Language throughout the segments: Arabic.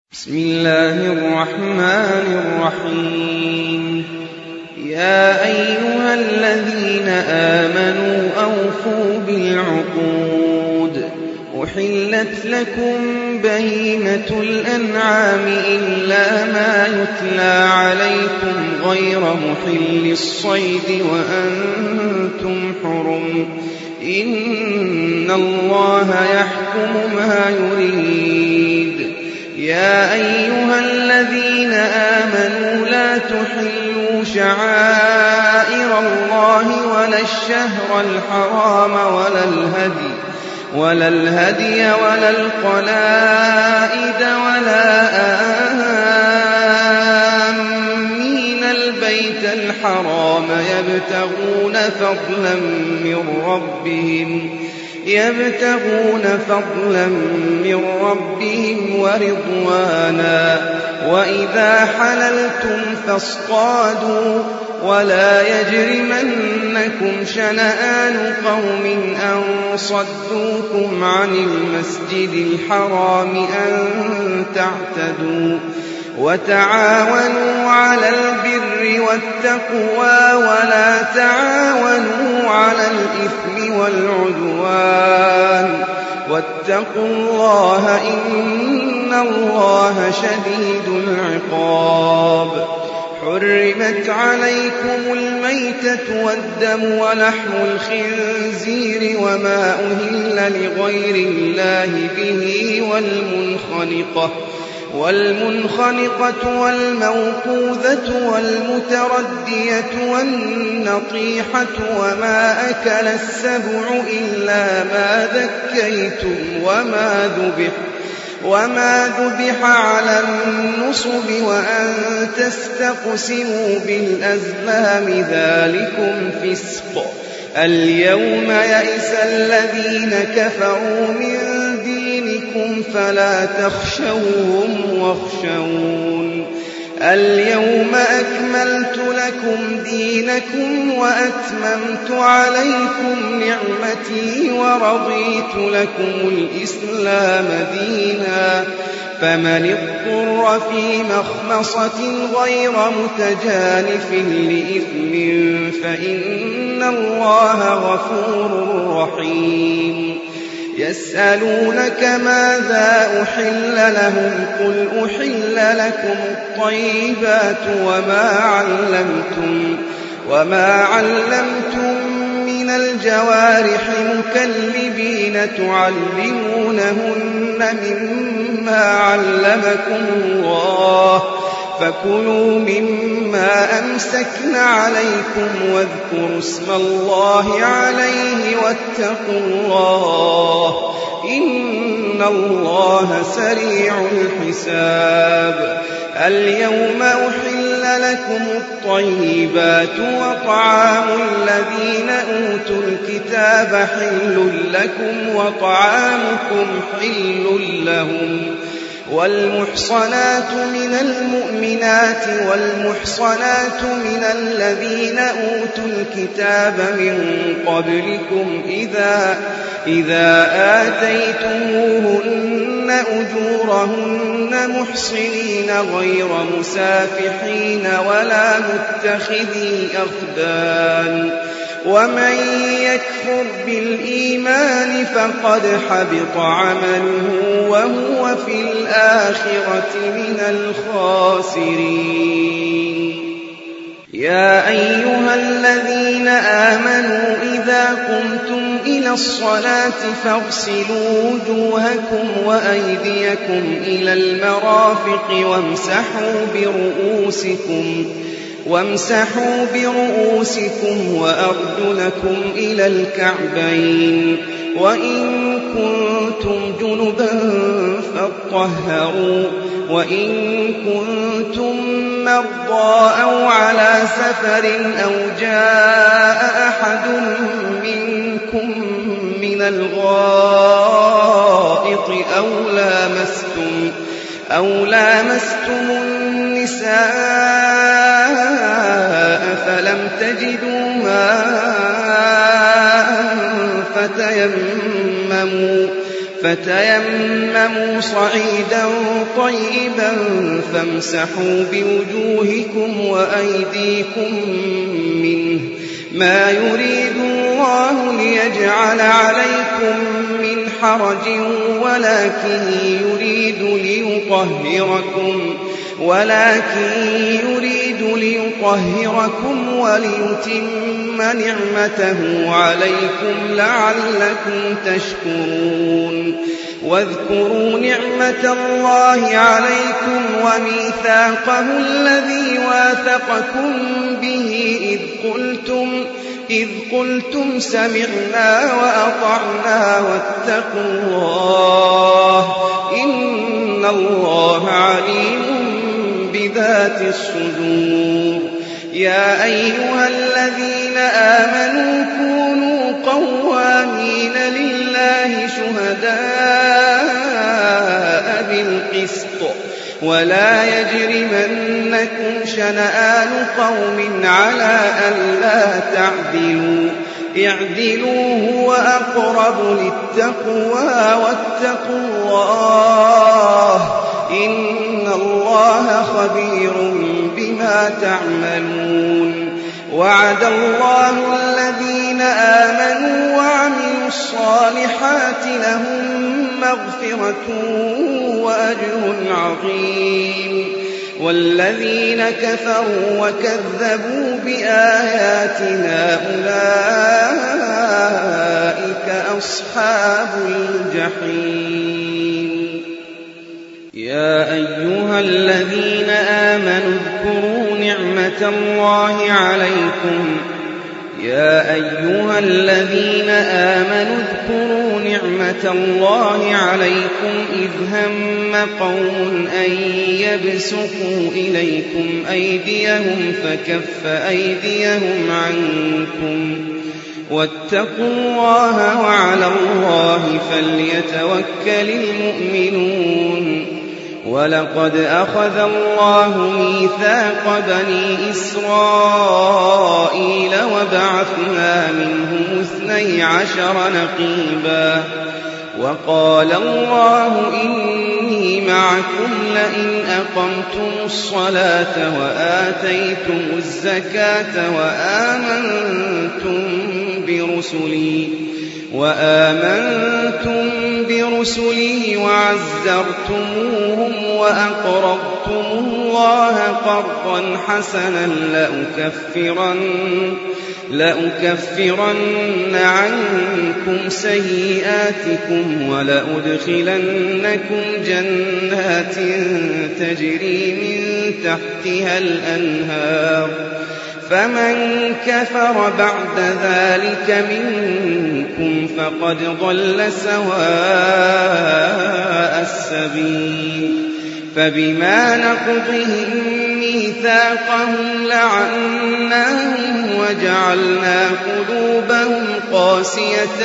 بسم الله الرحمن الرحيم. يا أيها الذين آمنوا أوفوا بالعقود. أحلت لكم بهيمة الأنعام إلا ما يتلى عليكم غير محل الصيد وأنتم حرم. إن الله يحكم ما يريد. يا أيها الذين آمنوا لا تحلوا شعائر الله ولا الشهر الحرام ولا الهدي ولا القلائد ولا آمين البيت الحرام يبتغون فضلا من ربهم ورضوانا. وإذا حللتم فاصطادوا ولا يجرمنكم شنآن قوم أن صدوكم عن المسجد الحرام أن تعتدوا. وتعاونوا على البر والتقوى ولا تعاونوا على الإثم والعدوان واتقوا الله إن الله شديد العقاب. حرمت عليكم الميتة والدم ولحم الخنزير وما أهل لغير الله به والمنخنقة والموقوذة والمتردية والنطيحة وما أكل السبع إلا ما ذكيتم وما ذبح على النصب وأن تستقسموا بالأزلام ذلكم فسق. اليوم يئس الذين كفروا من دينكم فلا تخشوهم واخشون. اليوم أكملت لكم دينكم وأتممت عليكم نعمتي ورضيت لكم الإسلام دينا. فمن اضطر في مخمصة غير متجانف لإثم فإن الله غفور رحيم. يسألونك ماذا أحل لهم قل أحل لكم الطيبات وما علمتم من الجوارح مكلبين تعلمونهن مما علمكم الله فكلوا مما أمسكن عليكم واذكروا اسم الله عليه واتقوا الله إن الله سريع الحساب. اليوم أحل لكم الطيبات وطعام الذين أوتوا الكتاب حل لكم وطعامكم حل لهم. والمحصنات من المؤمنات والمحصنات من الذين أوتوا الكتاب من قبلكم إذا آتيتموهن أجورهن محصنين غير مسافحين ولا متخذي أخدان. ومن يكفر بالإيمان فقد حبط عمله وهو في الآخرة من الخاسرين. يا أيها الذين آمنوا إذا قمتم إلى الصلاة فاغسلوا وجوهكم وأيديكم إلى المرافق وامسحوا برؤوسكم وأرجلكم إلى الكعبين وإن كنتم جنبا فاطهروا وإن كنتم مرضى أو على سفر أو جاء أحد منكم من الغائط أو لامستم النساء فلم تجدوا ماء فتيمموا صعيدا طيبا فامسحوا بوجوهكم وأيديكم منه ما يريد الله ليجعل عليكم من حرج ولكن يريد ليطهركم وليتم نعمته عليكم لعلكم تشكرون واذكروا نعمة الله عليكم وميثاقه الذي واثقكم به إذ قلتم سمعنا وأطعنا واتقوا الله إن الله عليم بذات الصدور يا أيها الذين آمنوا كونوا قوامين لله شهداء بالقسط ولا يجرمنكم شنآن قوم على ألا تعدلوا اعدلوا هو أقرب للتقوى واتقوا الله إن الله خبير بما تعملون وعد الله الذين آمنوا وعملوا الصالحات لهم مغفرة وأجر عظيم والذين كفروا وكذبوا بآياتنا أولئك أصحاب الجحيم يا أيها الذين آمنوا اذكروا نعمة الله عليكم إذ هم قوم أن يبسطوا إليكم أيديهم فكف أيديهم عنكم واتقوا الله وعلى الله فليتوكل المؤمنون ولقد أخذ الله ميثاق بني إسرائيل وبعثنا منهم 12 نقيبا وقال الله إني معكم لئن أقمتم الصلاة وآتيتم الزكاة وآمنتم برسلي وعزرتموهم وأقرضتم الله قرضا حسنا لأكفرن عنكم سيئاتكم ولأدخلنكم جنات تجري من تحتها الأنهار فمن كفر بعد ذلك منكم فقد ضل سواء السبيل فبما نقضهم ميثاقهم لعناهم وجعلنا قلوبهم قاسية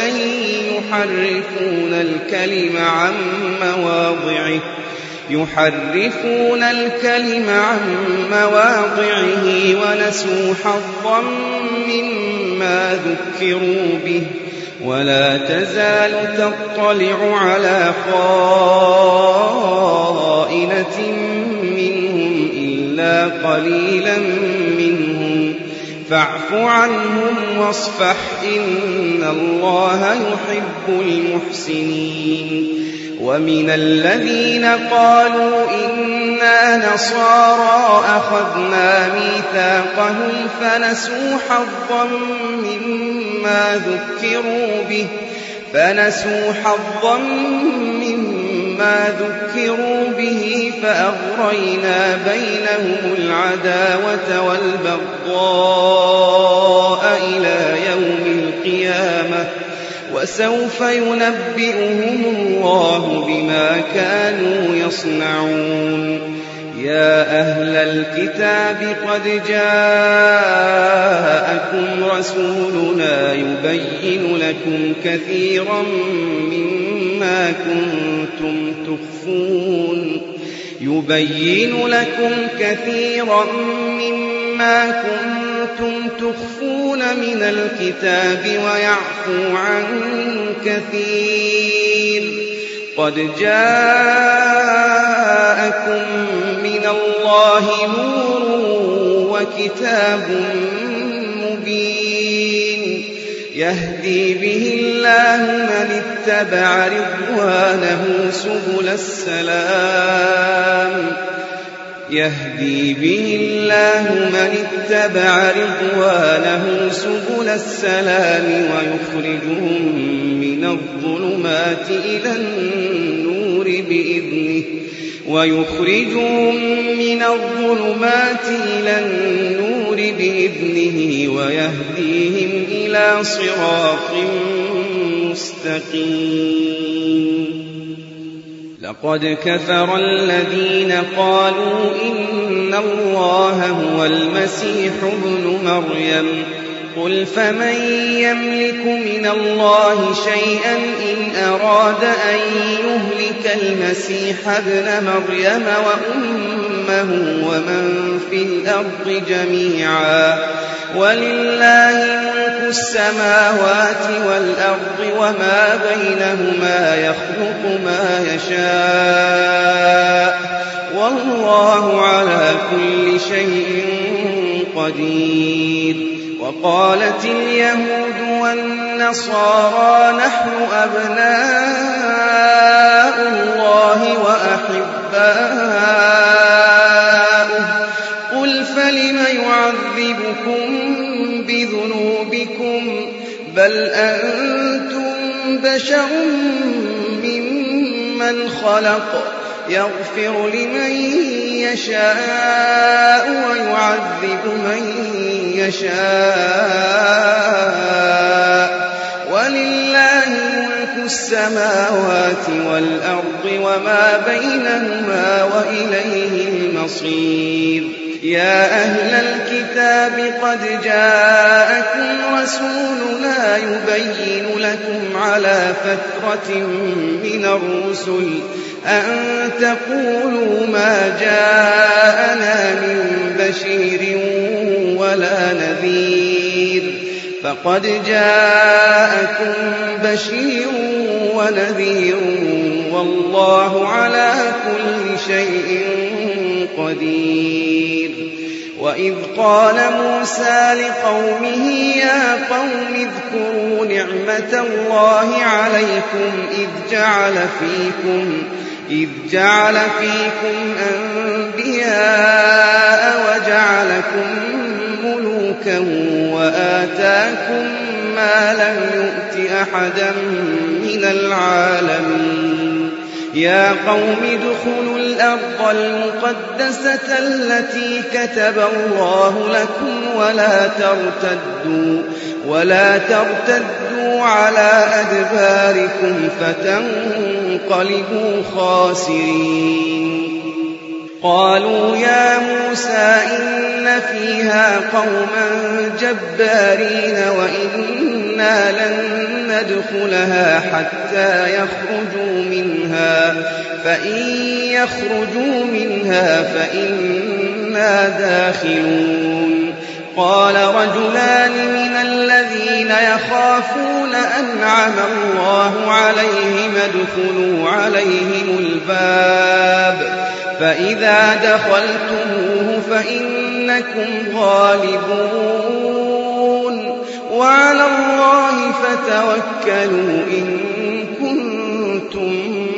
يحرفون الكلم عن مواضعه ونسوا حظا مما ذكروا به ولا تزال تطلع على خائنة منهم إلا قليلا منهم فاعف عنهم واصفح إن الله يحب المحسنين ومن الذين قالوا إنا نصارى أخذنا ميثاقهم فنسوا حظا مما ذكروا به فأغرينا بينهم العداوة والبغضاء إلى يوم القيامة وسوف ينبئهم الله بما كانوا يصنعون يا أهل الكتاب قد جاءكم رسولنا يبين لكم كثيرا مما كنتم تخفون من الكتاب ويعفو عن كثير قد جاءكم من الله نور وكتاب مبين يهدي به الله من اتبع رضوانه سبل السلام ويخرجهم من الظلمات إلى النور بإذنه ويهديهم إلى صراط مستقيم لقد كفر الذين قالوا إن الله هو المسيح ابن مريم قل فمن يملك من الله شيئا إن أراد أن يهلك المسيح ابن مريم وأمه ومن في الأرض جميعا ولله ملك السماوات والأرض وما بينهما يخلق ما يشاء والله على كل شيء قدير وقالت اليهود والنصارى نحن أبناء الله وأحباؤه قل فلم يعذبكم بذنوبكم بل أنتم بشر ممن خلق يغفر لمن يشاء ويعذب من يشاء ولله ملك السماوات والأرض وما بينهما وإليه المصير يا أهل الكتاب قد جاءكم رسولنا يبين لكم على فترة من الرسل أن تقولوا ما جاءنا من بشير ولا نذير فقد جاءكم بشير ونذير والله على كل شيء قدير وإذ قال موسى لقومه يا قوم اذكروا نعمة الله عليكم إذ جعل فيكم أنبياء وجعلكم ملوكا وآتاكم ما لم يؤت أحدا من العالمين يا قوم ادخلوا الأرض المقدسة التي كتب الله لكم ولا ترتدوا على أدباركم فتنقلبوا خاسرين قالوا يا موسى إن فيها قوما جبارين وإنا لن ندخلها حتى يخرجوا منها فإن يخرجوا منها فإنا داخلون قال رجلان من الذين يخافون أنعم الله عليهم ادخلوا عليهم الباب فإذا دخلتموه فإنكم غالبون وعلى الله فتوكلوا إن كنتم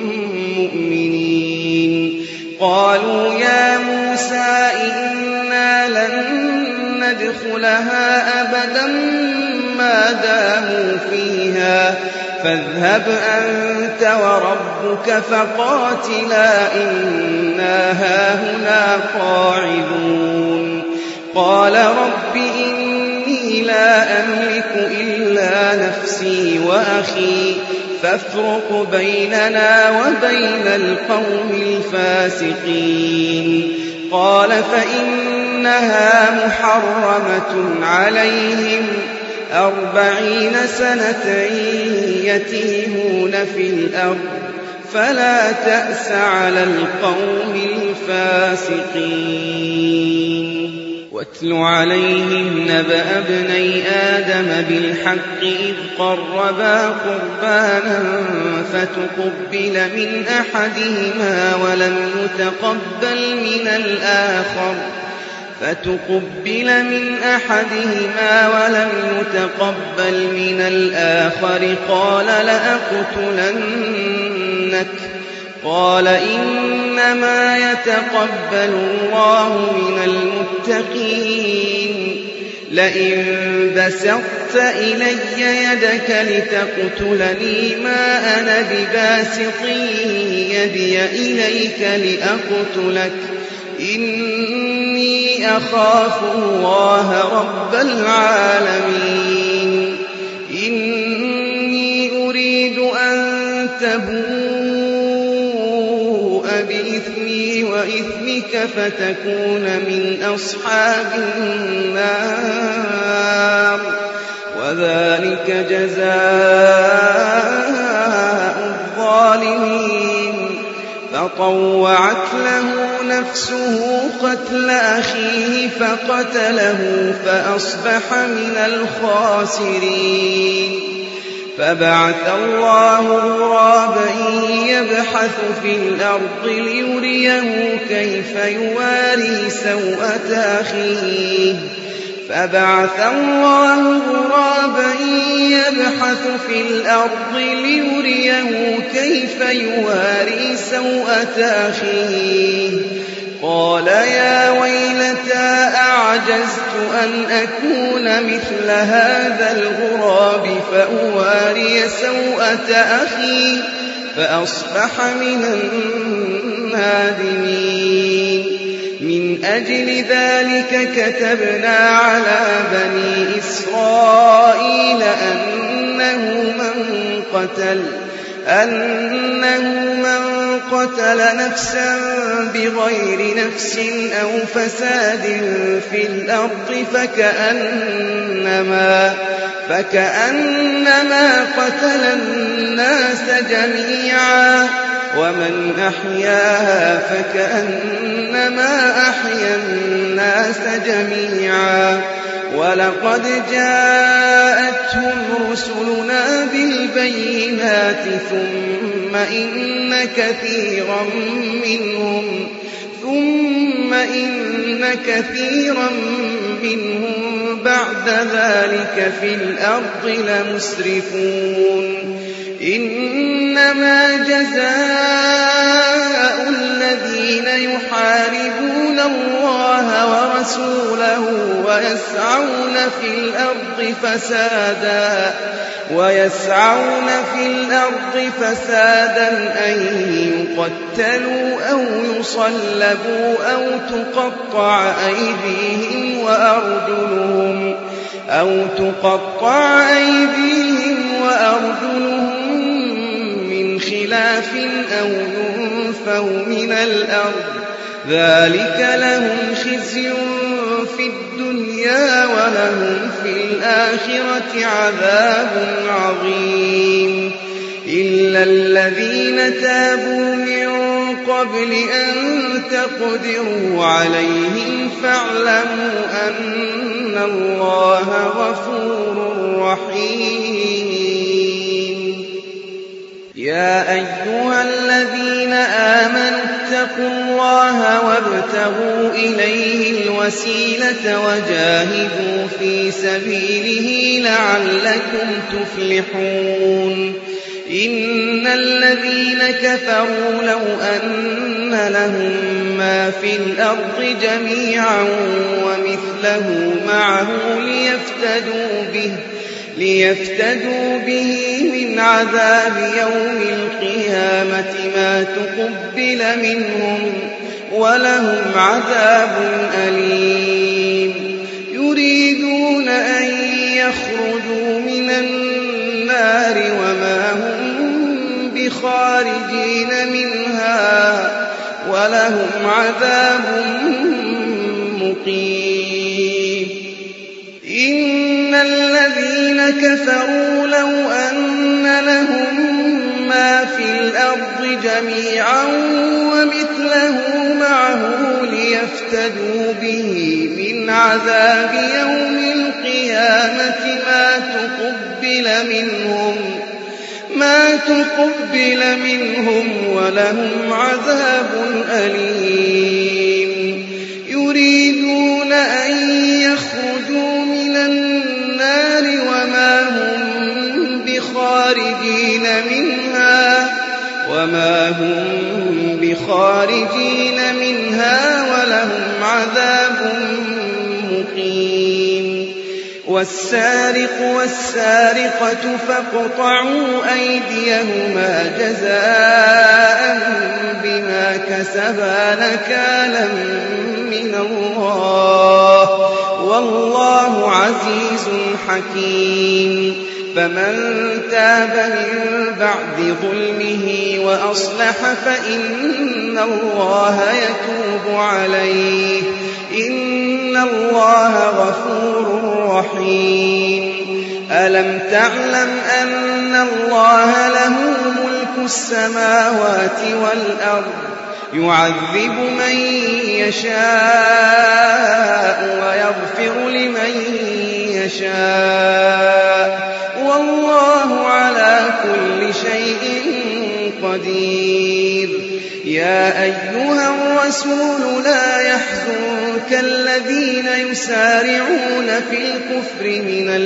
مؤمنين قالوا يا موسى إنا لن ندخلها أبدا ما داموا فيها فاذهب أنت وربك فقاتلا إنا هاهنا قاعدون قال رب إني لا أملك إلا نفسي وأخي فافرق بيننا وبين القوم الفاسقين قال فإنها محرمة عليهم 40 سنة يتيهون في الأرض فلا تأس على القوم الفاسقين واتل عليهم نبأ ابني آدم بالحق إذ قربا قربانا فتقبل من أحدهما ولم يتقبل من الآخر قال لأقتلنك قال إنما يتقبل الله من المتقين لئن بسطت إلي يدك لتقتلني ما أنا بباسط يدي إليك لأقتلك إني أخاف الله رب العالمين إني أريد أن تبوء بإثمي وإثمك فتكون من أصحاب النار وذلك جزاء الظالمين فطوعت له نفسه قتل أخيه فقتله فأصبح من الخاسرين فبعث الله غرابا يبحث في الأرض ليريه كيف يواري سوءة أخيه قال يا ويلتى أعجزت أن أكون مثل هذا الغراب فأواري سوءة أخي فأصبح من النادمين من أجل ذلك كتبنا على بني إسرائيل أنه من قتل نفسا بغير نفس أو فساد في الأرض فكأنما قتل الناس جميعا ومن أحياها فكأنما أحيا الناس جميعا ولقد جاءتهم رسلنا بالبينات ثم إن كثيرا منهم بعد ذلك في الأرض لمسرفون إنما جزاء الذين يحاربون الله ورسوله ويسعون في الأرض فسادا أن يقتلوا أو يصلبوا أو تقطع أيديهم وأرجلهم من خلاف أو ينفوا من الأرض ذلك لهم خزي في الدنيا ولهم في الآخرة عذاب عظيم إلا الذين تابوا من قبل أن تقدروا عليهم فاعلموا أن الله غفور رحيم يا أيها الذين آمنوا اتقوا الله وابتغوا إليه الوسيلة وجاهدوا في سبيله لعلكم تفلحون إن الذين كفروا لو أن لهم ما في الأرض جميعا ومثله معه ليفتدوا به من عذاب يوم القيامة ما تقبل منهم ولهم عذاب أليم يريدون أن يخرجوا من النار وما هم بخارجين منها ولهم عذاب مقيم إن الذين كفروا لو أن لهم ما في الأرض جميعا ومثله معه ليفتدوا به من عذاب عذاب يوم القيامة ما تقبل منهم ولهم عذاب أليم. يريدون أن يخرجوا من النار وما هم بخارجين منها ولهم عذاب مقيم. والسارق والسارقة فاقطعوا أيديهما جزاء بما كسبا نكالا من الله والله عزيز حكيم. فمن تاب من بعد ظلمه وأصلح فإن الله يتوب عليه إن الله غفور رحيم. ألم تعلم أن الله له ملك السماوات والأرض يعذب من يشاء ويغفر لمن يشاء والله على كل شيء قدير. يا أيها الرسول لا يحزنك الذين يسارعون في الكفر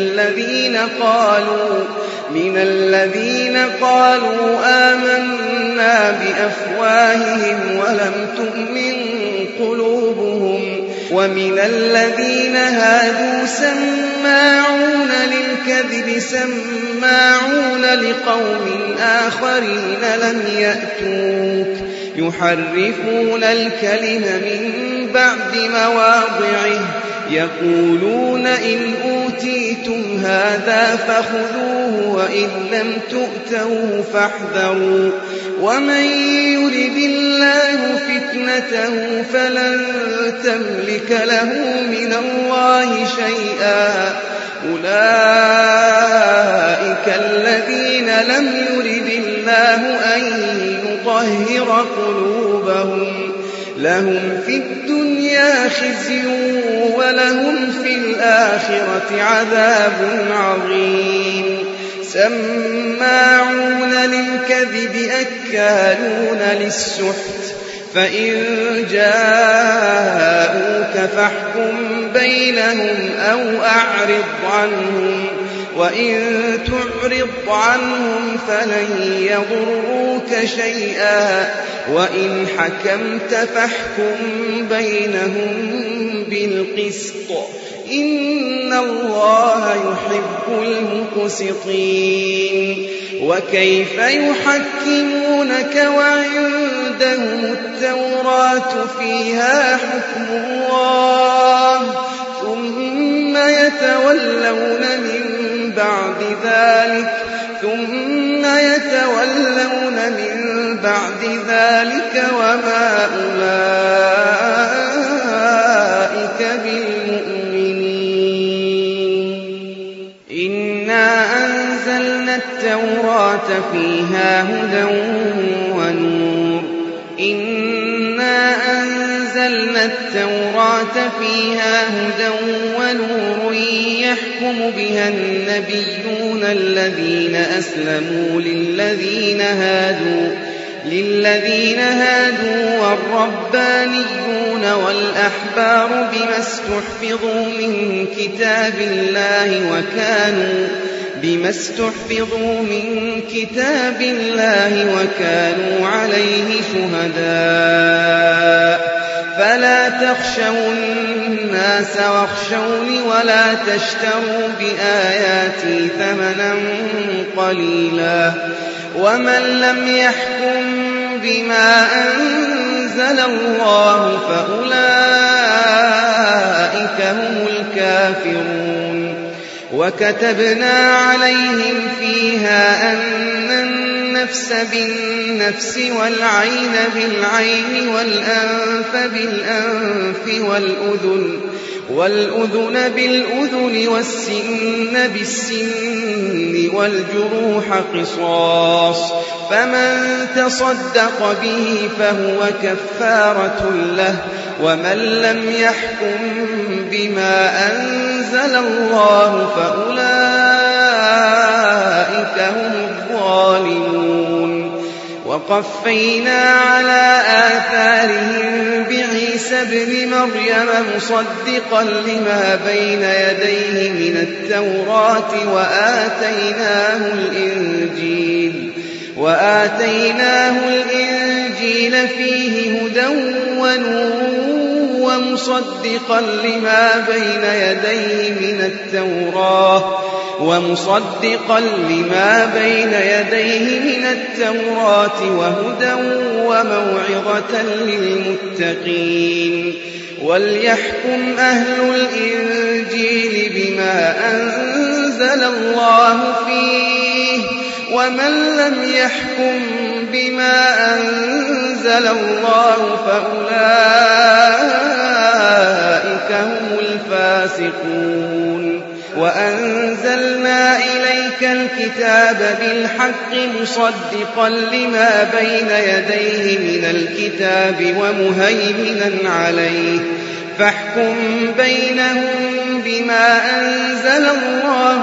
من الذين قالوا آمنا بأفواههم ولم تؤمن قلوبهم ومن الذين هادوا سماعون للكذب سماعون لقوم آخرين لم يأتوك يحرفون الكلم من بعد مواضعه يقولون إن أوتيتم هذا فخذوه وإن لم تؤتوه فاحذروا ومن يرد الله فتنته فلن تملك له من الله شيئا. أولئك الذين لم يرد الله أن يطهر قلوبهم لهم في الدنيا خزي ولهم في الآخرة عذاب عظيم. سماعون للكذب أكالون للسحت فإن جاءوك فاحكم بينهم أو أعرض عنهم وإن تعرض عنهم فلن يضروك شيئا وإن حكمت فاحكم بينهم بالقسط إن الله يحب المقسطين. وكيف يحكمونك وعندهم التوراة فيها حكم الله ثم يتولون من بعد ذلك وما أولئك بالمؤمنين. إنا أنزلنا التوراة فيها هدى ونور يحكم بها النبيون الذين أسلموا للذين هادوا والربانيون والأحبار بما استحفظوا من كتاب الله وكانوا عليه شهداء. فلا تخشوا الناس واخشوني ولا تشتروا بآياتي ثمنا قليلا ومن لم يحكم بما أنزل الله فأولئك هم الكافرون. وكتبنا عليهم فيها أن النفس بالنفس والعين بالعين والأنف بالأنف وَالْأُذُنَ بِالْأُذُنِ وَالسِّنَّ بِالسِّنِّ وَالْجُرُوحَ قِصَاصٌ فَمَن تَصَدَّقَ بِهِ فَهُوَ كَفَّارَةٌ لَّهُ وَمَن لَّمْ يَحْكُم بِمَا أَنزَلَ اللَّهُ فَأُولَٰئِكَ هُمُ الظَّالِمُونَ وَقَفَّيْنَا عَلَىٰ آثَارِهِم بِعِيسَى ابْنِ مَرْيَمَ مُصَدِّقًا لِّمَا بَيْنَ يَدَيْهِ مِنَ التَّوْرَاةِ وَآتَيْنَاهُ الْإِنجِيلَ فِيهِ هُدًى وَنُورٌ وَمُصَدِّقًا لِّمَا بَيْنَ يَدَيْهِ مِنَ التَّوْرَاةِ وَهُدًى وَمَوْعِظَةً لِّلْمُتَّقِينَ وَلْيَحْكُمْ أَهْلُ الْإِنجِيلِ بِمَا أَنزَلَ اللَّهُ فِيهِ وَمَن لَّمْ يَحْكُم بِمَا أَنزَلَ اللَّهُ فَأُولَٰئِكَ هُمُ الْفَاسِقُونَ وَأَنزَلْنَا إِلَيْكَ الْكِتَابَ بِالْحَقِّ مُصَدِّقًا لِّمَا بَيْنَ يَدَيْهِ مِنَ الْكِتَابِ وَمُهَيْمِنًا عَلَيْهِ فاحكم بينهم بما أنزل الله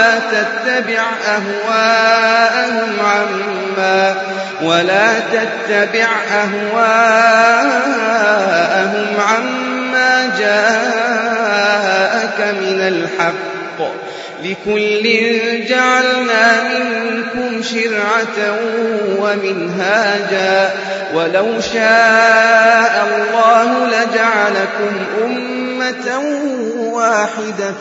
ولا تتبع أهواءهم عما جاءك من الحق لكل جعلنا منكم شرعة ومنهاجا ولو شاء الله لجعلكم أمة واحدة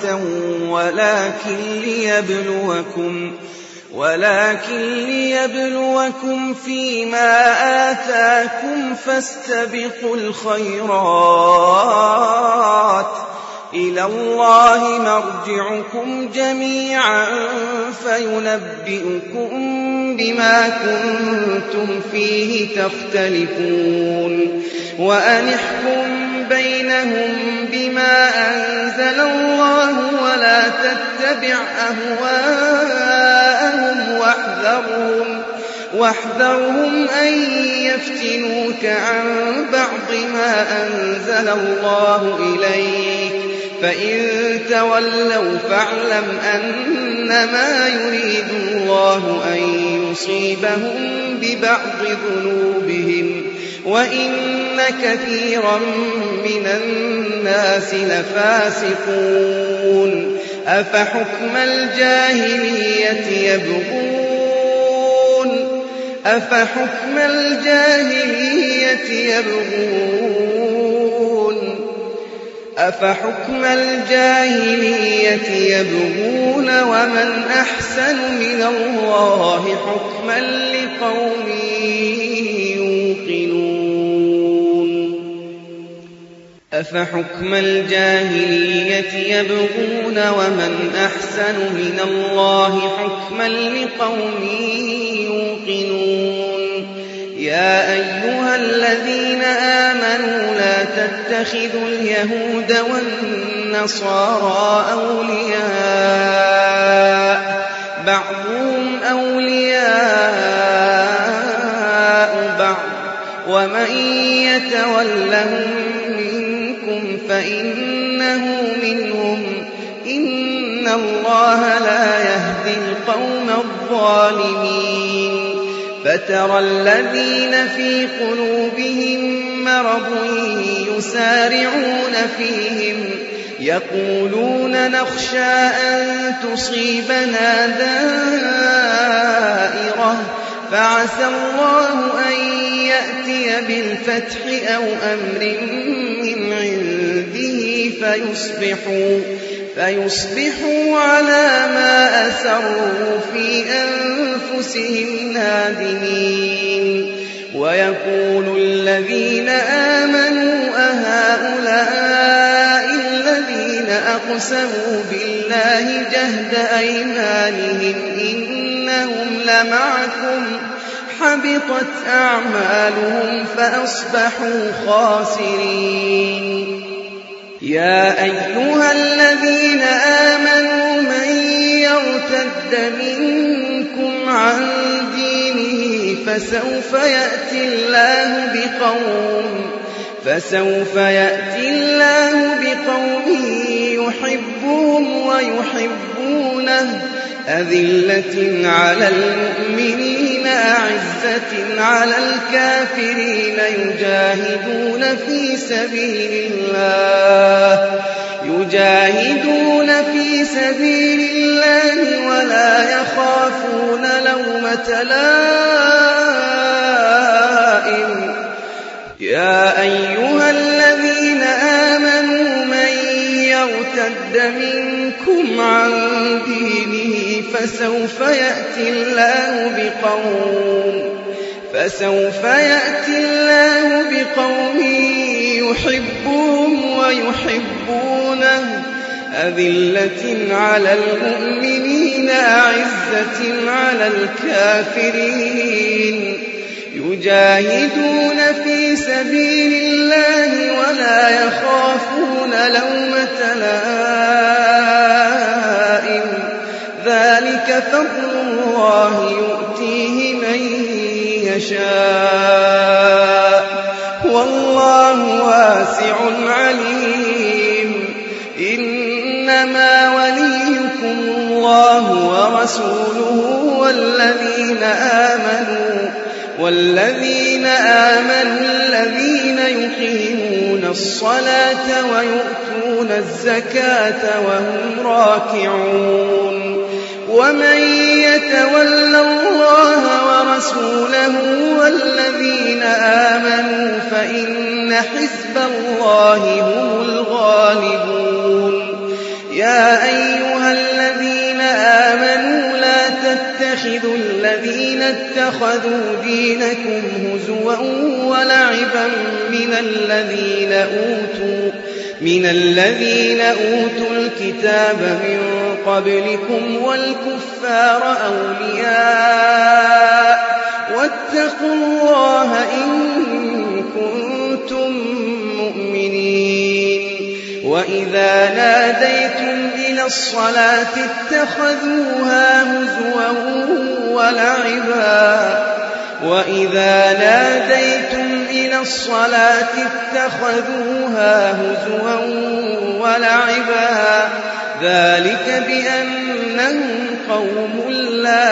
ولكن ليبلوكم فيما آتاكم فاستبقوا الخيرات إلى الله مرجعكم جميعا فينبئكم بما كنتم فيه تختلفون وأن احكم بينهم بما أنزل الله ولا تتبع أهواءهم واحذرهم أن يفتنوك عن بعض ما أنزل الله إليك فإن تولوا فاعلم أنما يريد الله أن يصيبهم ببعض ذنوبهم وإن كثيرا من الناس لفاسقون أفحكم الجاهلية يبغون ومن أحسن من الله حكما لقوم يوقنون أفحكم الجاهلية يبغون ومن أحسن من الله حكما لقوم يوقنون يا أيها الذين آمنوا لا تتخذوا اليهود والنصارى أولياء بعضهم أولياء بعض ومن يتولهم منكم فإنه منهم إن الله لا يهدي القوم الظالمين فترى الذين في قلوبهم مرض يسارعون فيهم يقولون نخشى أن تصيبنا دائرة فعسى الله أن يأتي بالفتح أو أمر من عنده فيصبحوا على ما أسروا في أنفسهم نادمين ويقول الذين آمنوا أهؤلاء الذين أقسموا بالله جهد أيمانهم إنهم لمعكم حبطت أعمالهم فأصبحوا خاسرين يا أيها الذين آمنوا من يرتد منكم عن دينه فسوف يأتي الله بقوم يحبهم ويحبونه أذلة على المؤمنين أعزة على الكافرين يجاهدون في سبيل الله ولا يخافون لومة لائم. يا أيها الذين آمنوا من يرتد منكم عن دينه فسوف يأتي الله بقوم يحبهم ويحبونه أذلة على المؤمنين أعزة على الكافرين يجاهدون في سبيل الله ولا يخافون لومة لائم. ذلك فضل الله يؤتيه من يشاء والله واسع عليم. إنما وليكم الله ورسوله والذين آمنوا الذين يقيمون الصلاة ويؤتون الزكاة وهم راكعون. ومن يتول الله ورسوله والذين آمنوا فإن حزب الله هم الغالبون. يا أيها الذين آمنوا لا تتخذوا الذين اتخذوا دينكم هزوا ولعبا من الذين أوتوا الكتاب من قبلكم والكفار أولياء واتقوا الله إن كنتم مؤمنين. وإذا ناديتم إلى الصلاة اتخذوها هزوا ولعبا ذلك بأنهم قوم لا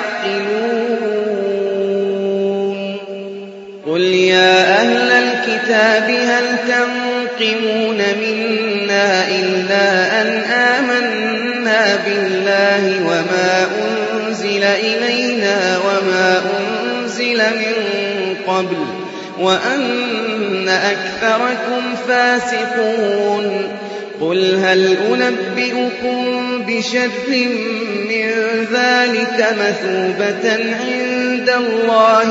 يعقلون. قل يا أهل الكتاب هل تنقمون منا إلا أن آمنا بالله وما أنزل إلينا وما أنزل من قبل وأن أكثركم فاسقون. قل هل أنبئكم بشر من ذلك مثوبة عند الله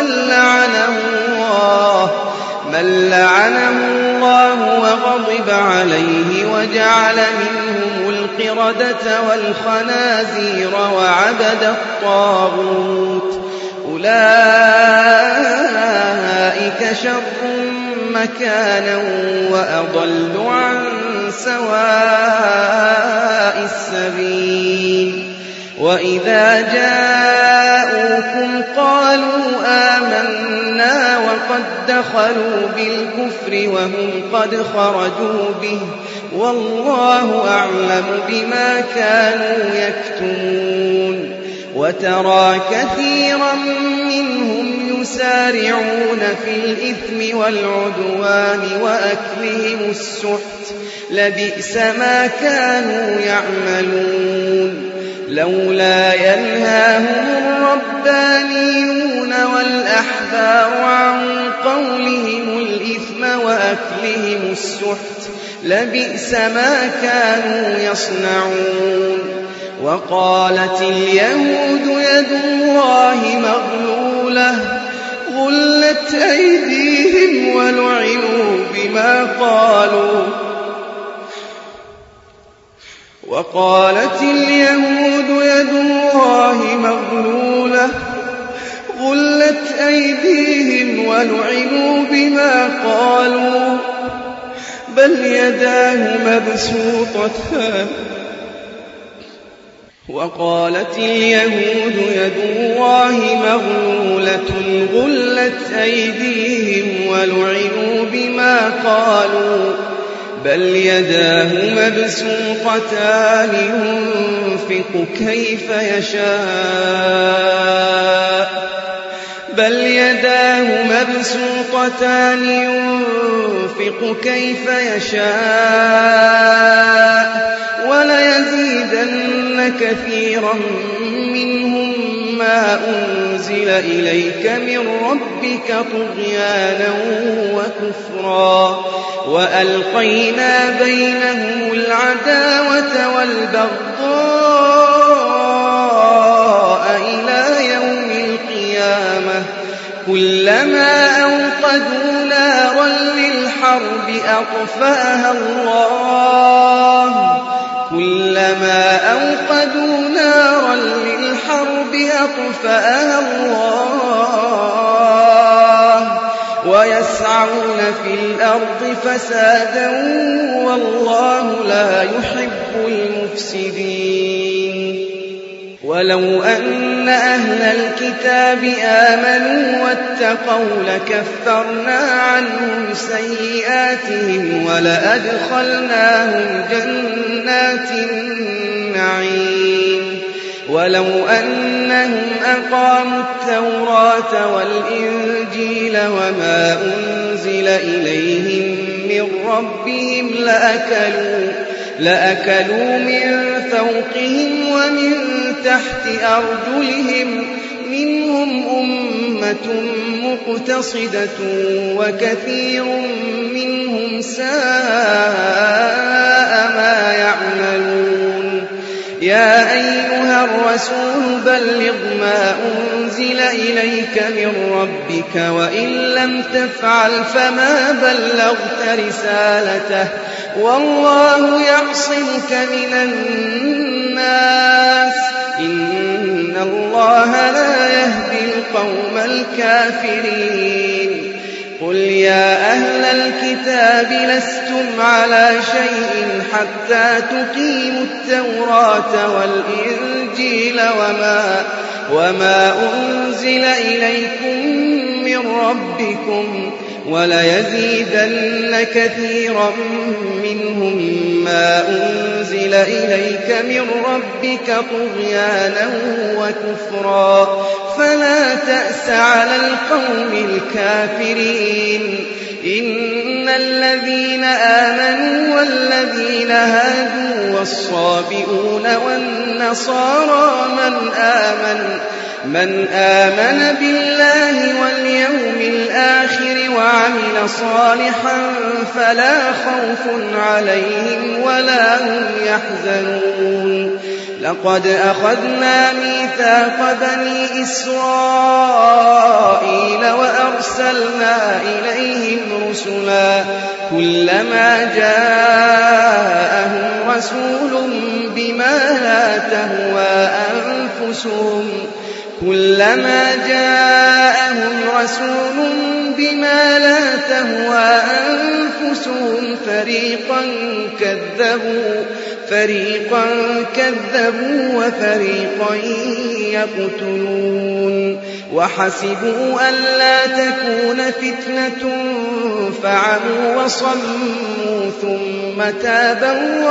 من لعنه الله وغضب عليه وجعل منهم القردة والخنازير وعبد الطاغوت أولئك شر مكانا وأضل عن سواء السبيل. وإذا جاءوكم قالوا آمنا وقد دخلوا بالكفر وهم قد خرجوا به والله أعلم بما كانوا يكتمون. وترى كثيرا منهم يسارعون في الإثم والعدوان وأكلهم السحت لبئس ما كانوا يعملون. لولا ينهاهم الربانيون والأحبار عن قولهم الإثم وأكلهم السحت لبئس ما كانوا يصنعون. وقالت اليهود يد الله مغلولة غلت أيديهم ولعنوا بما قالوا بل يداه مبسوطتان وقالت اليهود يد الله مغلولة غلت أيديهم ولعنوا بما قالوا بل يداه مبسوطتان ينفق كيف يشاء وليزيدن كثيرا منهم ما أنزل إليك من ربك طغيانا وكفرا وألقينا بينهم العداوة والبغضاء إلى يوم القيامة كلما أوقدوا نارا للحرب أطفأها الله ويسعون في الأرض فسادا والله لا يحب المفسدين ولو أن أهل الكتاب آمنوا واتقوا لكفرنا عنهم سيئاتهم ولأدخلناهم جنات النعيم ولو أنهم أقاموا التوراة والإنجيل وما أنزل إليهم من ربهم لأكلوا من فوقهم ومن تحت أرجلهم منهم أمة مقتصدة وكثير منهم ساء ما يعملون يا أيها الرسول بلغ ما أنزل إليك من ربك وإن لم تفعل فما بلغت رسالته والله يعصمك من الناس إن الله لا يهدي القوم الكافرين قل يا أهل الكتاب لستم على شيء حتى تقيموا التوراة والإنجيل وما أنزل إليكم من ربكم وليزيدن كثيرا منهم ما أنزل إليك من ربك طغيانا وكفرا فلا تأس على القوم الكافرين إن الذين آمنوا والذين هادوا والصابئون والنصارى من آمن بالله واليوم الآخر وعمل صالحا فلا خوف عليهم ولا هم يحزنون لقد أخذنا ميثاق بني إسرائيل وأرسلنا إليهم رسلا كلما جاءهم رسول بما لا تهوى أنفسهم فريقا كذبوا وفريقا يقتلون وحسبوا ألا تكون فتنة فعموا وصموا ثم تاب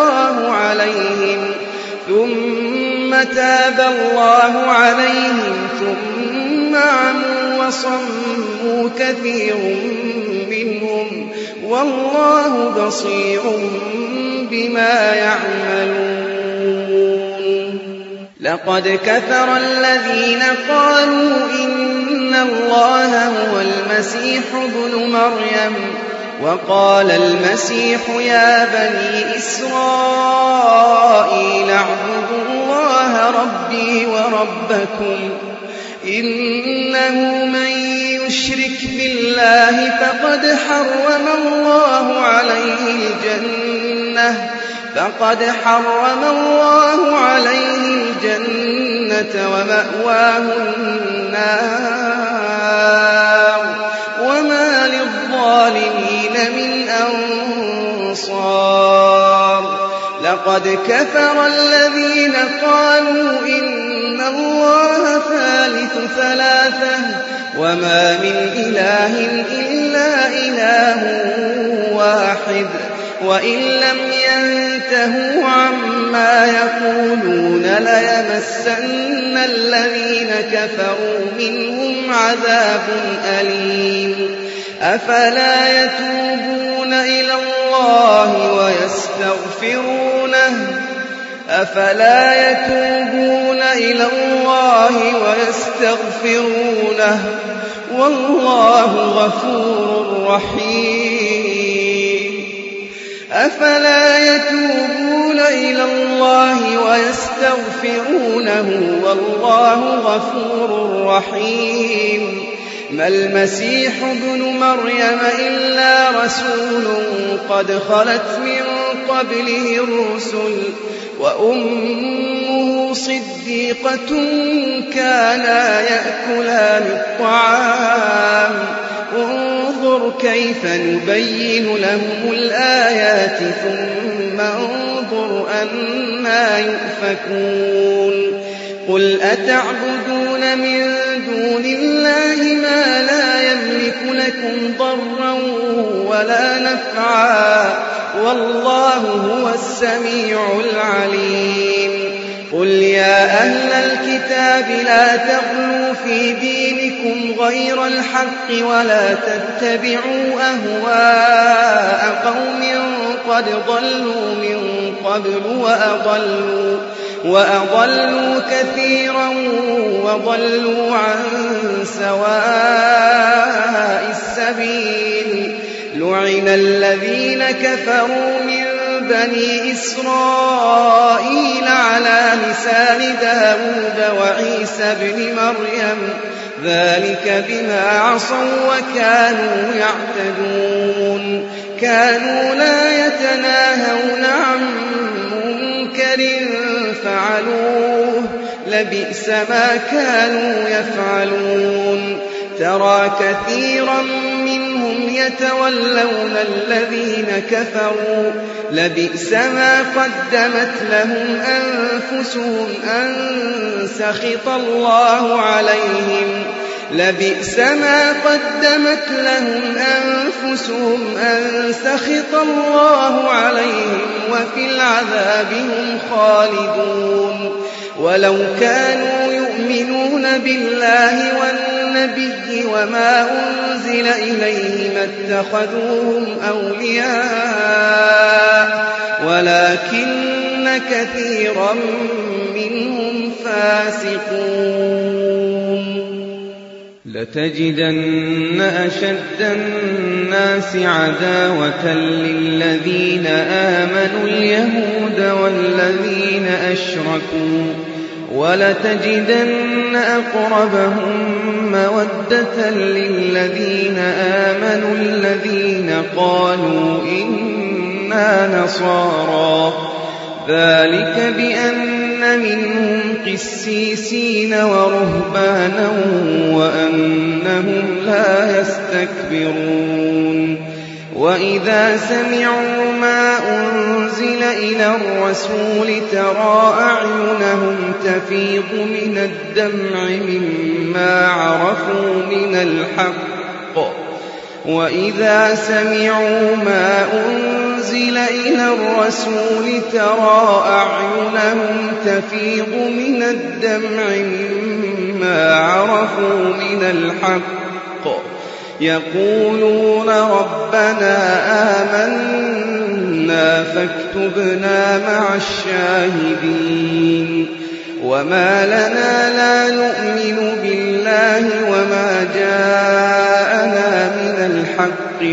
الله عليهم ثم عموا وصموا كثير منهم والله بصير بما يعملون لقد كفر الذين قالوا إن الله هو المسيح ابن مريم وقال المسيح يا بني إسرائيل اعبدوا الله ربي وربكم إنه من يشرك بالله فقد حرم الله عليه الجنة ومأواه النار وما للظالمين من أنصار الأبصار لقد كفر الذين قالوا إن الله ثالث ثلاثة وما من إله إلا إله واحد وإن لم ينتهوا عما يقولون ليمسن الذين كفروا منهم عذاب أليم أفلا يتوبون إلى الله ويستغفرونه والله غفور رحيم أفلا يتوبون إلى الله ويستغفرونه والله غفور رحيم ما المسيح ابن مريم إلا رسول قد خلت من قبله الرسل وأمه صديقة كانا يأكلان الطعام انظر كيف نبين لهم الآيات ثم انظر أنى يؤفكون قل أتعبدون من دون الله ما لا يملك لكم ضرا ولا نفعا والله هو السميع العليم قل يا أهل الكتاب لا تغلوا في دينكم غير الحق ولا تتبعوا أهواء قوم قد ضلوا من قبل وأضلوا كثيرا وضلوا عن سواء السبيل لعن الذين كفروا من بني إسرائيل على لسان داود وعيسى بن مريم ذلك بما عصوا وكانوا يعتدون كانوا لا يتناهون عن منكر فعلوه لبئس ما كانوا يفعلون ترى كثيرا منهم يتولون الذين كفروا لبئس ما قدمت لهم أنفسهم أن سخط الله عليهم لبئس ما قدمت لهم أنفسهم أن سخط الله عليهم وفي العذاب هم خالدون ولو كانوا يؤمنون بالله والنبي وما أنزل إليه ما اتخذوهم أولياء ولكن كثيرا منهم فاسقون لتجدن أشد الناس عداوة للذين آمنوا اليهود والذين أشركوا ولتجدن أقربهم مودة للذين آمنوا الذين قالوا إنا نصارى ذلك بأن منهم قسيسين ورهبانا وأنهم لا يستكبرون وإذا سمعوا ما أنزل إلى الرسول ترى أعينهم تفيض من الدمع مما عرفوا من الحق وإذا سمعوا ما أنزل إلى الرسول ترى أعينهم تفيض من الدمع مما عرفوا من الحق يقولون ربنا آمنا فاكتبنا مع الشاهدين وما لنا لا نؤمن بالله وما جاءنا من الحق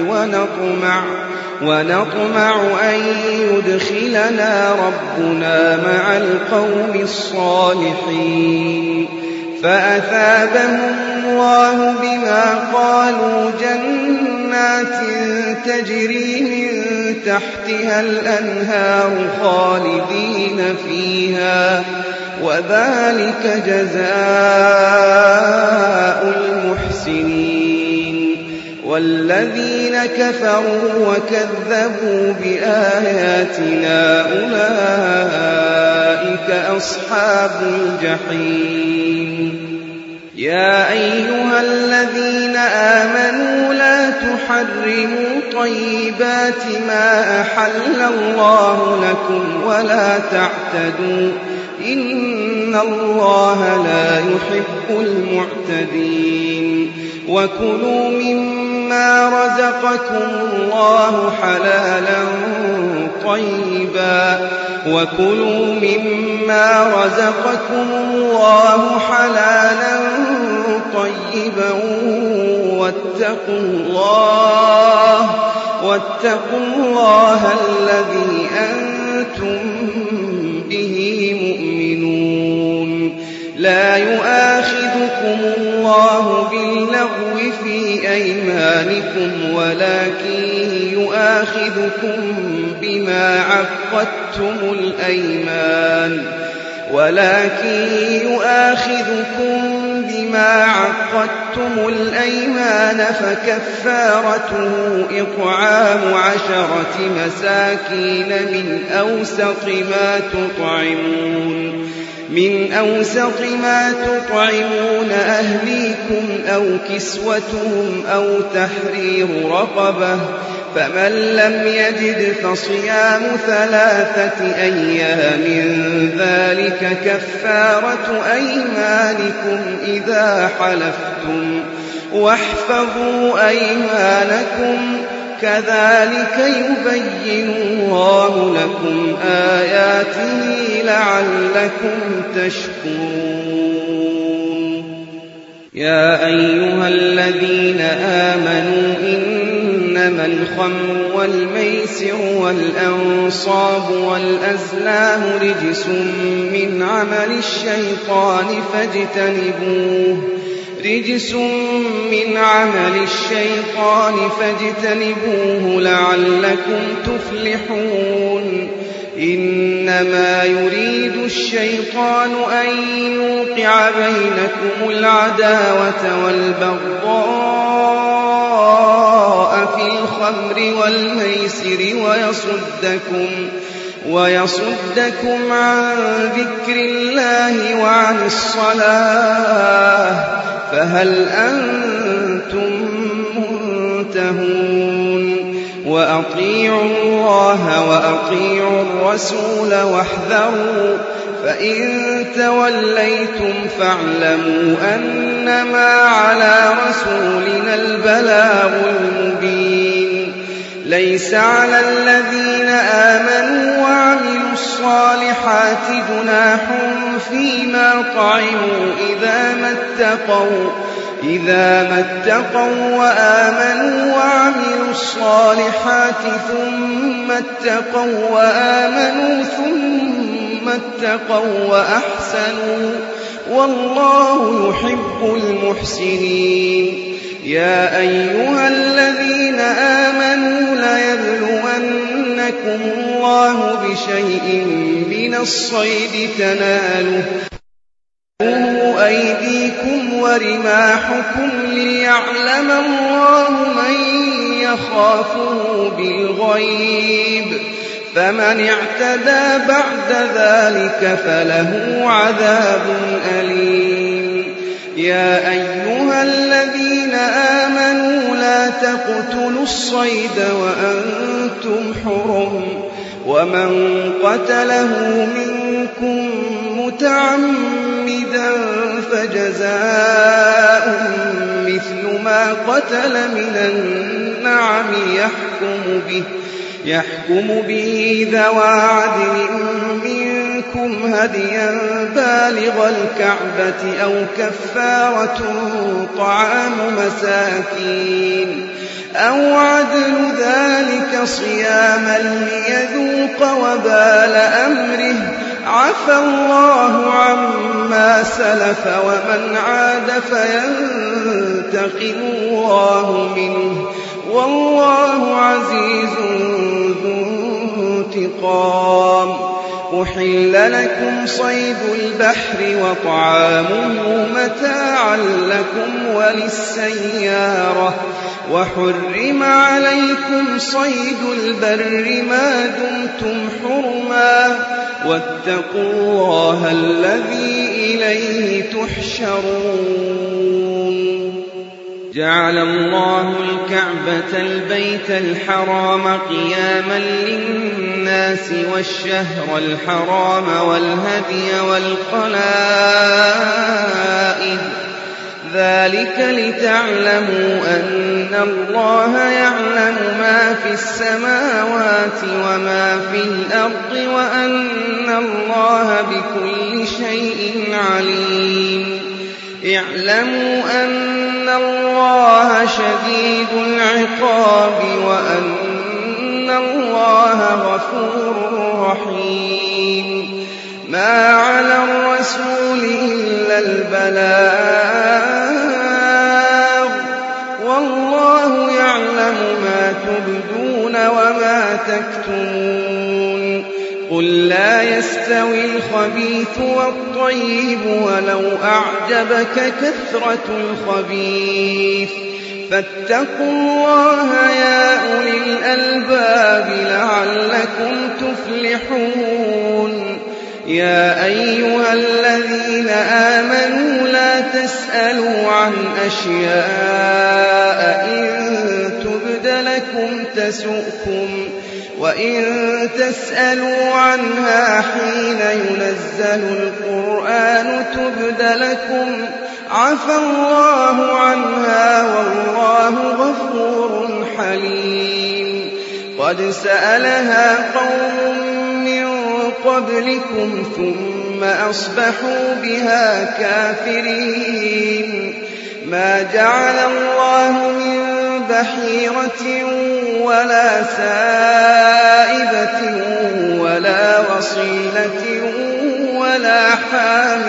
ونطمع أن يدخلنا ربنا مع القوم الصالحين فأثابهم الله بما قالوا جنات تجري من تحتها الأنهار خالدين فيها وذلك جزاء المحسنين والذين كفروا وكذبوا بآياتنا أولئك أصحاب الجحيم يا أيها الذين آمنوا لا تحرموا طيبات ما أحل الله لكم ولا تعتدوا إن الله لا يحب المعتدين وكلوا مما رزقكم الله حلالا طيبا واتقوا الله الذي أنتم به مؤمنون لا يؤاخذكم الله باللغو في أيمانكم ولكن يؤاخذكم بما عقدتم الأيمان فكفارته إطعام 10 مساكين من أوسط ما تطعمون أهليكم أو كسوتهم أو تحرير رقبة فمن لم يجد فصيام 3 أيام ذلك كفارة أيمانكم إذا حلفتم واحفظوا أيمانكم كذلك يبين الله لكم آياته لعلكم تشكرون يا أيها الذين آمنوا إنما الخمر والميسر والأنصاب والأزلام رجس من عمل الشيطان فاجتنبوه لعلكم تفلحون إنما يريد الشيطان أن يوقع بينكم العداوة والبغضاء في الخمر والميسر ويصدكم عن ذكر الله وعن الصلاة فهل أنتم منتهون وأطيعوا الله وأطيعوا الرسول واحذروا فإن توليتم فاعلموا أنما على رسولنا البلاغ المبين ليس على الذين آمنوا وعملوا الصالحات جناح فيما طعموا إذا ما اتقوا وآمنوا وعملوا الصالحات ثم اتقوا وأحسنوا والله يحب المحسنين يا أيها الذين آمنوا ليبلونكم الله بشيء من الصيد تناله أيديكم ورماحكم ليعلم الله من يخافه بالغيب فمن اعتدى بعد ذلك فله عذاب أليم يا أيها الذين آمنوا لا تقتلوا الصيد وأنتم حرم ومن قتله منكم متعمدا فجزاء مثل ما قتل من النعم يحكم به ذوى عدل منكم هديا بالغ الكعبة أو كفارة طعام مساكين أو عدل ذلك صياما ليذوق وبال أمره عفى الله عما سلف ومن عاد فينتقم الله منه والله عزيز ذو انتقام أحل لكم صيد البحر وطعامه متاعا لكم وللسيارة وحرم عليكم صيد البر ما دمتم حرما واتقوا الله الذي إليه تحشرون جعل الله الكعبة البيت الحرام قياما للناس والشهر الحرام والهدي والقلائد ذلك لتعلموا أن الله يعلم ما في السماوات وما في الأرض وأن الله بكل شيء عليم اعلموا أن الله شديد العقاب وأن الله غفور رحيم ما على الرسول إلا البلاغ والله يعلم ما تبدون وما تكتمون قل لا يستوي الخبيث والطيب ولو أعجبك كثرة الخبيث فاتقوا الله يا أولي الألباب لعلكم تفلحون يا أيها الذين آمنوا لا تسألوا عن أشياء إن تبد لكم تسؤكم وإن تسألوا عنها حين ينزل القرآن تبد لكم عفى الله عنها والله غفور حليم قد سألها قوم من قبلكم ثم أصبحوا بها كافرين ما جعل الله من بحيرة ولا سائبة ولا وصيلة ولا حام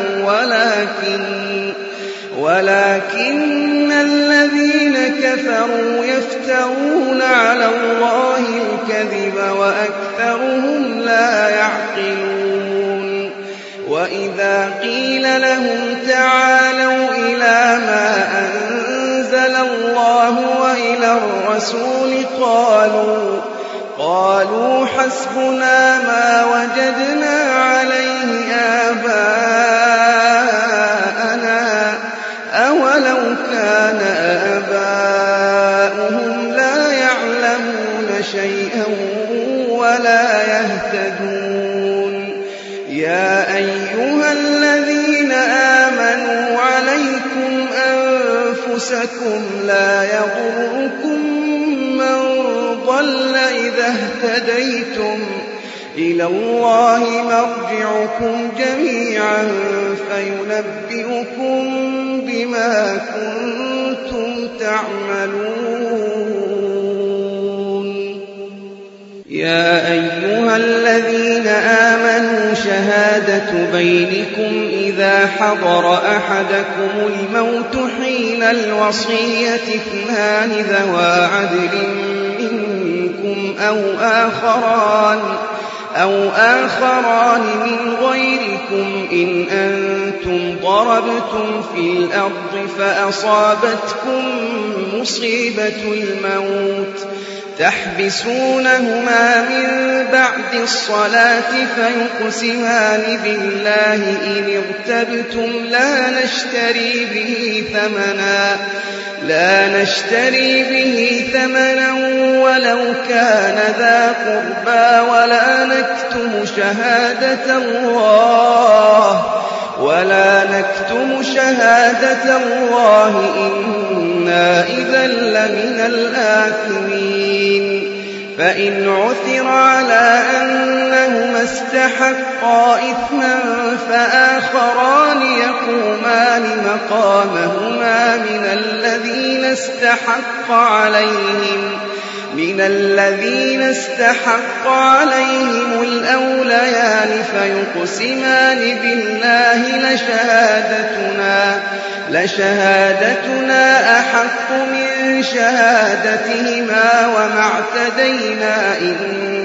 ولكن الذين كفروا يفترون على الله الكذب وأكثرهم لا يعقلون وإذا قيل لهم تعالوا إلى ما أنزل الله وإلى الرسول قالوا حسبنا ما وجدنا عليه آباءنا أولو كان آباؤهم لا يعلمون شيئا ولا يهتدون يا أيها الذين آمنوا عليكم أنفسكم لا يضركم من ضل إذا اهتديتم إلى الله مرجعكم جميعا فينبئكم بما كنتم تعملون يا أيها الذين آمنوا شهادة بينكم إذا حضر أحدكم الموت حين الوصية اثنان ذوى عدل منكم أو آخران من غيركم إن أنتم ضربتم في الأرض فأصابتكم مصيبة الموت تحبسونهما من بعد الصلاة فيقسمان بالله إن ارتبتم لا نشتري به ثمنا ولو كان ذا قربى ولا نكتم شهادة الله إنا إذا لمن الآثمين فإن عثر على أنهما استحقا إثما فآخران يقومان مقامهما من الذين استحق عليهم الأوليان فيقسمان بالله لشهادتنا أحق من شهادتهما وما اعتدينا إنا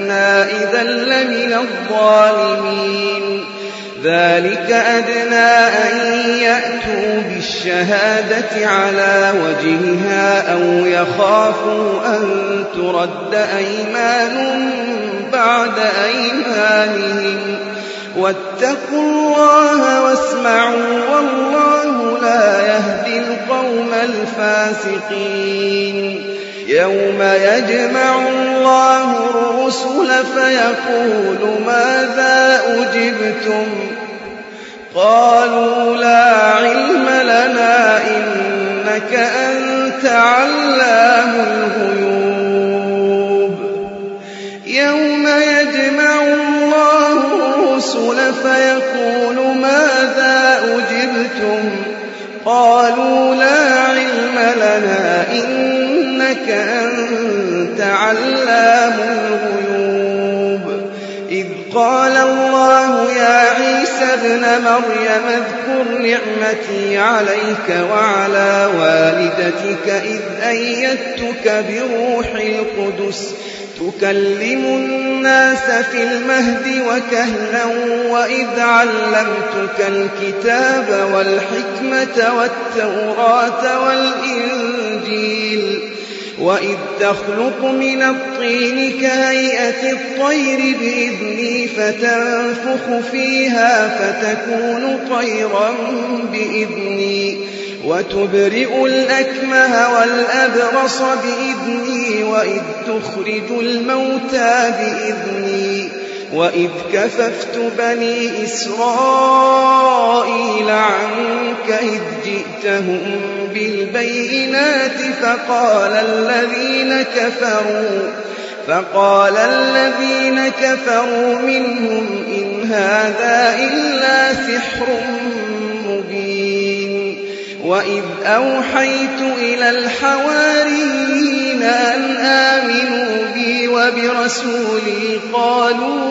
إِذًا لَّمِنَ الظَّالِمِينَ ذَلِكَ أَدْنَىٰ أَن يَأْتُوا بِالشَّهَادَةِ عَلَىٰ وَجْهِهَا أَوْ يَخَافُوا أَن تُرَدَّ أَيْمَانٌ بَعْدَ أَيْمَانِهِمْ ۗ وَاتَّقُوا اللَّهَ وَاسْمَعُوا ۗ وَاللَّهُ لَا يَهْدِي الْقَوْمَ الْفَاسِقِينَ يَوْمَ يَجْمَعُ اللَّهُ الرُّسُلَ فَيَقُولُ مَاذَا أُجِبْتُمْ ۖ قَالُوا لَا عِلْمَ لَنَا إِنَّكَ أَنتَ عَلَّامُ الْغُيُوبِ يَوْمَ يَجْمَعُ اللَّهُ الرُّسُلَ فَيَقُولُ مَاذَا أُجِبْتُمْ ۖ قَالُوا لَا عِلْمَ لَنَا إِنَّكَ أَنتَ عَلَّامُ الْغُيُوبِ إِذْ قَالَ اللَّهُ يَا عِيسَى ابْنَ مَرْيَمَ اذْكُرْ نِعْمَتِي عَلَيْكَ وَعَلَىٰ وَالِدَتِكَ إِذْ أَيَّدتُّكَ بِرُوحِ الْقُدُسِ تُكَلِّمُ النَّاسَ فِي الْمَهْدِ وَكَهْلًا وَإِذْ عَلَّمْتُكَ الْكِتَابَ وَالْحِكْمَةَ وَالتَّوْرَاةَ وَالْإِنجِيلَ وَإِذْ تَخْلُقُ مِنَ الطِّينِ كَهَيْئَةِ الطَّيْرِ بِإِذْنِي فَتَنفُخُ فِيهَا فَتَكُونُ طَيْرًا بِإِذْنِي وَتُبْرِئُ الْأَكْمَهَ وَالْأَبْرَصَ بِإِذْنِي وَإِذْ تُخْرِجُ الْمَوْتَىٰ بِإِذْنِي وَإِذْ كَفَفْتُ بَنِي إِسْرَائِيلَ عَنكَ إِذْ جِئْتَهُم بِالْبَيِّنَاتِ فَقَالَ الَّذِينَ كَفَرُوا مِنْهُمْ إِنْ هَٰذَا إِلَّا سِحْرٌ مُّبِينٌ وَإِذْ أَوْحَيْتُ إِلَى الْحَوَارِيِّينَ أَنْ آمِنُوا بِي وَبِرَسُولِي قَالُوا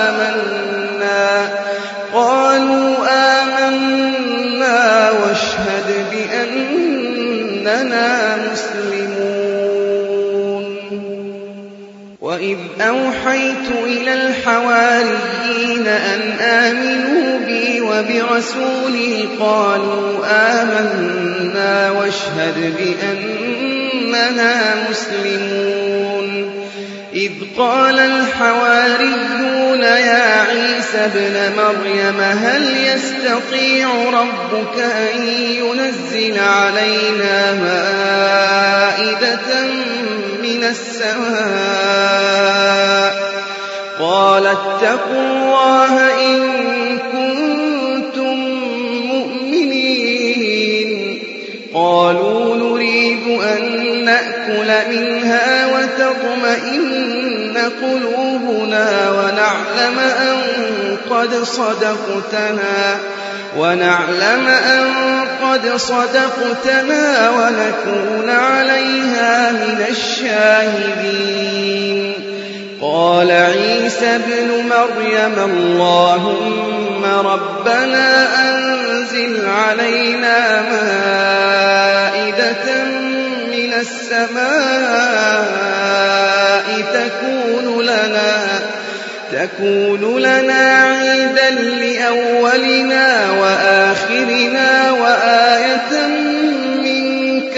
آمَنَّا وَاشْهَدْ بِأَنَّنَا مُسْلِمُونَ وَإِذْ أَوْحَيْتُ إِلَى الْحَوَارِيِّينَ أَنْ آمِنُوا بِي وَبِرَسُولِي قَالُوا آمَنَّا وَاشْهَدْ بِأَنَّنَا مُسْلِمُونَ إِذْ قَالَ الْحَوَارِيُّونَ يَا عِيسَى ابْنَ مَرْيَمَ هَلْ يَسْتَطِيعُ رَبُّكَ أَن يُنَزِّلَ عَلَيْنَا مَائِدَةً مِّنَ السَّمَاءِ ۖ قَالَ اتَّقُوا اللَّهَ إِن كُنتُم مُّؤْمِنِينَ قَالُوا نُرِيدُ أَن نَّأْكُلَ مِنْهَا وَتَطْمَئِنَّ قُلُوبُنَا وَنَعْلَمَ أَن قَدْ صَدَقْتَنَا وَنَكُونَ عَلَيْهَا مِنَ الشَّاهِدِينَ قَالَ عِيسَى ابْنُ مَرْيَمَ اللَّهُمَّ رَبَّنَا أَنزِلْ عَلَيْنَا مَائِدَةً مِّنَ السَّمَاءِ تَكُونُ لَنَا عِيدًا لِّأَوَّلِنَا وَآخِرِنَا وَآيَةً مِّنكَ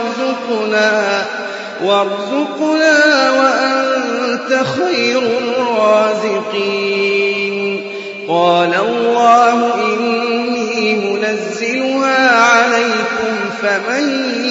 وَارْزُقْنَا وَأَنتَ خَيْرُ الرَّازِقِينَ قَالَ اللَّهُ إِنِّي مُنَزِّلُهَا عَلَيْكُمْ فَمَن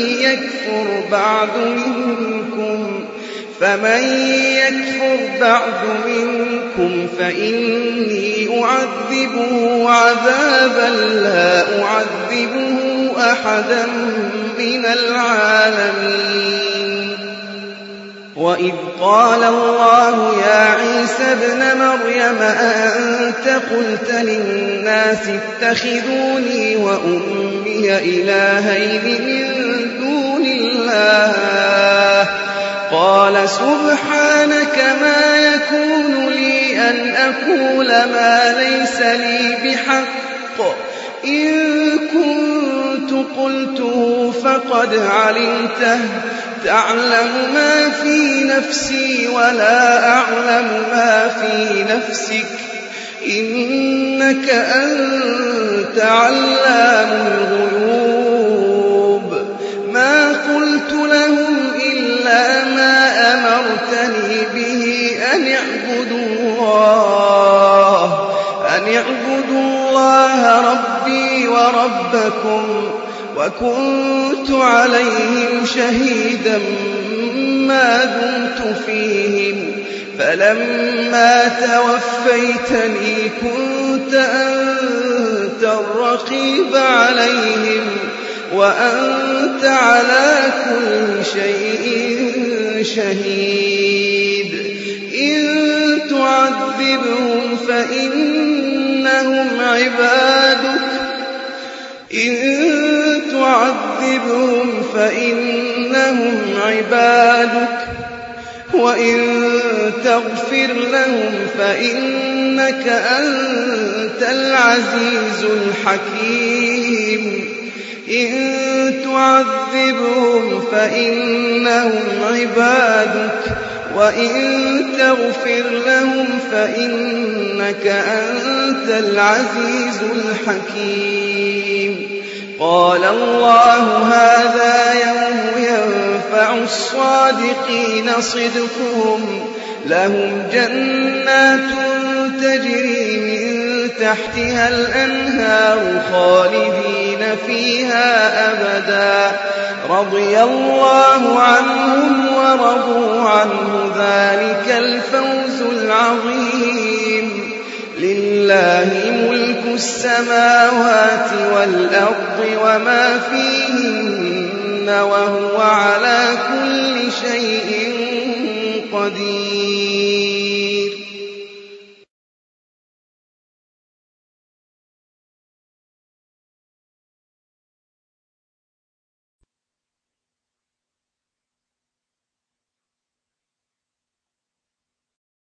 يَكْفُرْ بَعْدُ مِنكُمْ فَإِنِّي أُعَذِّبُهُ عَذَابًا لَّا أُعَذِّبُهُ أَحَدًا مِّنَ الْعَالَمِينَ وَإِذْ قَالَ اللَّهُ يَا عِيسَى ابْنَ مَرْيَمَ أَأَنتَ قُلْتَ لِلنَّاسِ اتَّخِذُونِي وَأُمِّيَ إِلَٰهَيْنِ مِن دُونِ اللَّهِ قَالَ سُبْحَانَكَ مَا يَكُونُ لِي أَنْ أَقُولَ مَا لَيْسَ لِي بِحَقٍّ إِن كُنتُ قُلْتُهُ فَقَدْ عَلِمْتَهُ تعلم ما في نفسي ولا أعلم ما في نفسك إنك أنت علام الغيوب ما قلت لهم إلا ما أمرتني به أن اعبدوا الله ربي وربكم وكنت عليهم شهيدا ما دمت فيهم فلما توفيتني كنت أنت الرقيب عليهم وأنت على كل شيء شهيد إن تعذبهم فإنهم عبادك وإن تغفر لهم فإنك أنت العزيز الحكيم إن تعذبهم فإنهم عبادك وإن تغفر لهم فإنك أنت العزيز الحكيم قال الله هذا يوم ينفع الصادقين صدقهم لهم جنات تجري من تحتها الأنهار خالدين فيها أبدا رضي الله عنهم ورضوا عنه ذلك الفوز العظيم لله ملك السماوات والأرض وما فيهن وهو على كل شيء قدير